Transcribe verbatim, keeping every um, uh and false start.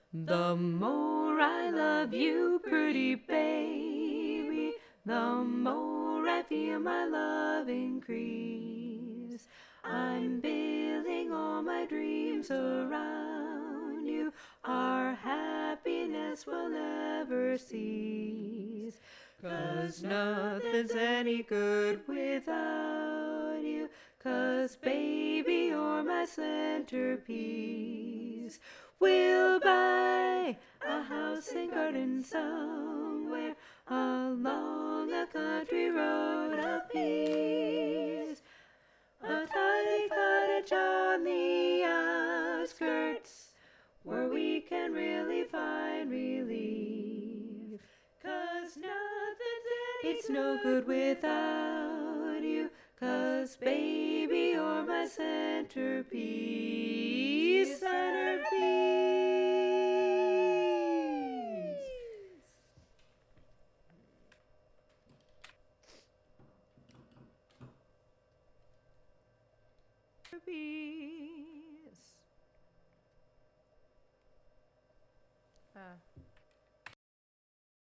The more I love you, pretty baby, the more I feel my love increase. I'm building all my dreams around you. Our happiness will never cease. 'Cause nothing's any good without you. 'Cause baby, you're my centerpiece. We'll buy a house and garden somewhere along a country road of peace. A tiny cottage on the outskirts where we can really find relief. 'Cause nothing's any It's no good without you. 'Cause baby, you're my centerpiece. Centerpiece. Centerpiece. Ah.